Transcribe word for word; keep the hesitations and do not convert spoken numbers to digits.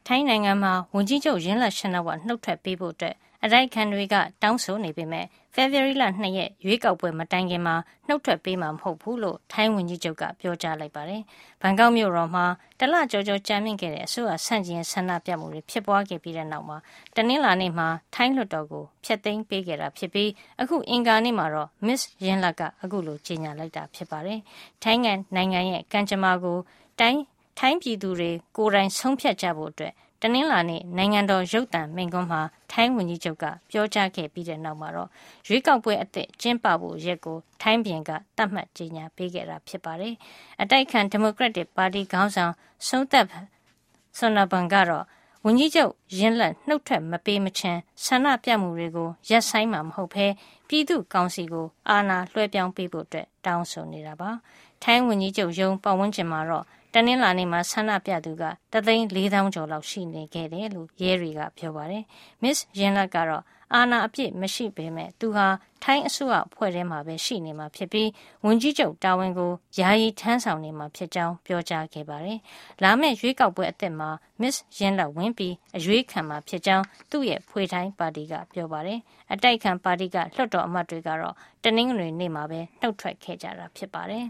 ထိုင်းနိုင်ငံမှာဝန်ကြီးချုပ်ရင်းလတ်ရှနဝါနှုတ်ထွက်ပေးဖို့အတွက်အတိုက်ခံတွေကတောင်းဆိုနေပေမဲ့ဖေဖော်ဝါရီလ၂ရက်ရွေးကောက်ပွဲမတိုင်ခင်မှာနှုတ်ထွက်ပေးမှာမဟုတ်ဘူးလို့ထိုင်းဝန်ကြီးချုပ်ကပြောကြားလိုက်ပါတယ်။ဘန်ကောက်မြို့တော်မှာတလကျော်ကျော်ကြာမြင့်ခဲ့တဲ့အစိုးရဆန့်ကျင်ရေးဆန္ဒပြမှုတွေဖြစ်ပွားခဲ့ပြီးတဲ့နောက်မှာတနင်္လာနေ့မှာထိုင်းလွှတ်တော်ကိုဖျက်သိမ်းပေးခဲ့တာဖြစ်ပြီးအခုအင်္ဂါနေ့မှာတော့ Miss ရင်းလတ်ကအခုလိုကြေညာလိုက်တာဖြစ်ပါတယ်။ထိုင်းနိုင်ငံရဲ့ကံကြမ္မာကိုတိုင်းထိုင်းပြည်သူတွေကိုယ်တိုင်ဆုံးဖြတ်ကြဖို့အတွက်တနင်္လာနေ့နိုင်ငံတော်ရုပ်သံမိန့်ခွန်းမှာထိုင်းဝန်ကြီးချုပ်ကပြောကြားခဲ့ပြီးတဲ့နောက်မှာတော့ရွေးကောက်ပွဲအသစ်ကျင်းပဖို့ရက်ကိုထိုင်းပြည်ကသတ်မှတ်ကြေညာပေးခဲ့တာဖြစ်ပါတယ်။အတိုက်ခံဒီမိုကရက်တစ်ပါတီခေါင်းဆောင်ဆုံသက်ဆွန်နာဘန်ကတော့ဝန်ကြီးချုပ်ရင်းလတ်နှုတ်ထွက်မပေးမချင်းဆန္ဒပြမှုတွေကိုရပ်ဆိုင်းမှာမဟုတ်ဘဲပြည်သူ့ကောင်စီကိုအာဏာလွှဲပြောင်းပေးဖို့အတွက်တောင်းဆိုနေတာပါ။ထိုင်းဝန်ကြီးချုပ်ရုံးပတ်ဝန်းကျင်မှာတော့တနင်္လာနေ့မှာဆန္ဒပြသူကတသိန်းလေးသောင်းကျော်လောက်ရှိနေခဲ့တယ်လို့ရဲတွေကပြောပါတယ်။ Miss ရင်းလတ်ကတော့အာဏာအပြည့်မရှိပေမဲ့သူဟာထိုင်းအစိုးရဖွဲ့ထဲမှာပဲရှိနေမှာဖြစ်ပြီးဝန်ကြီးချုပ်တာဝန်ကိုယာယီထမ်းဆောင်နေမှာဖြစ်ကြောင်းပြောကြားခဲ့ပါတယ်။လာမယ့်ရွေးကောက်ပွဲအသစ်မှာ Miss ရင်းလတ်ဝင်ပြီးအရွေးခံမှာဖြစ်ကြောင်းသူ့ရဲ့ဖွေထိုင်းပါတီကပြောပါတယ်။အတိုက်ခံပါတီကလွှတ်တော်အမတ်တွေကတော့တနင်္ဂနွေနေ့မှာပဲနှုတ်ထွက်ခဲ့ကြတာဖြစ်ပါတယ်